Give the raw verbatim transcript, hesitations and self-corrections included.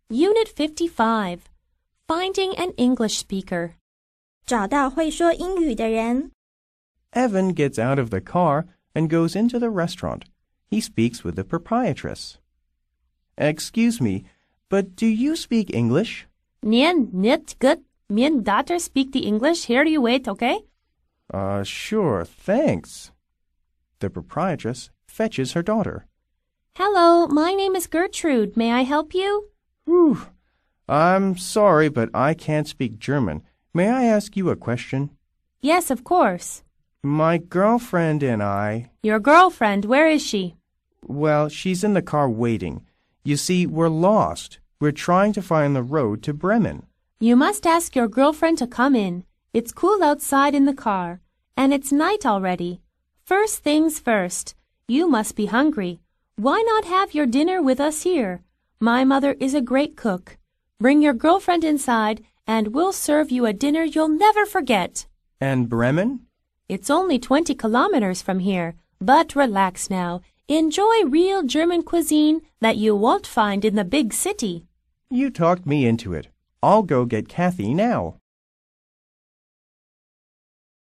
Unit fifty-five. Finding an English speaker. 找到会说英语的人。 Evan gets out of the car and goes into the restaurant. He speaks with the proprietress. Excuse me, but do you speak English? Nien, niet good. Me and daughter speak the English. Here you wait, okay? Uh, sure, thanks. The proprietress fetches her daughter. Hello, my name is Gertrude. May I help you? Whew. I'm sorry, but I can't speak German. May I ask you a question? Yes, of course. My girlfriend and I... Your girlfriend, where is she? Well, she's in the car waiting. You see, we're lost. We're trying to find the road to Bremen. You must ask your girlfriend to come in. It's cool outside in the car, and it's night already. First things first, you must be hungry. Why not have your dinner with us here? My mother is a great cook. Bring your girlfriend inside, and we'll serve you a dinner you'll never forget. And Bremen? It's only twenty kilometers from here, but relax now. Enjoy real German cuisine that you won't find in the big city. You talked me into it. I'll go get Kathy now.